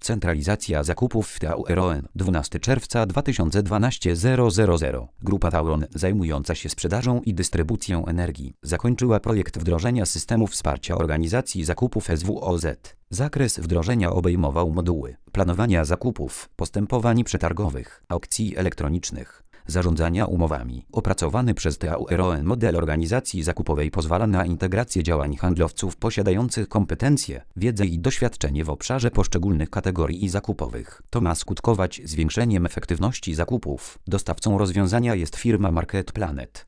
Centralizacja zakupów w Tauron. 12 czerwca 2012 000. Grupa Tauron, zajmująca się sprzedażą i dystrybucją energii, zakończyła projekt wdrożenia systemu wsparcia organizacji zakupów SWOZ. Zakres wdrożenia obejmował moduły planowania zakupów, postępowań przetargowych, aukcji elektronicznych, zarządzania umowami. Opracowany przez Tauron model organizacji zakupowej pozwala na integrację działań handlowców posiadających kompetencje, wiedzę i doświadczenie w obszarze poszczególnych kategorii zakupowych. To ma skutkować zwiększeniem efektywności zakupów. Dostawcą rozwiązania jest firma Market Planet.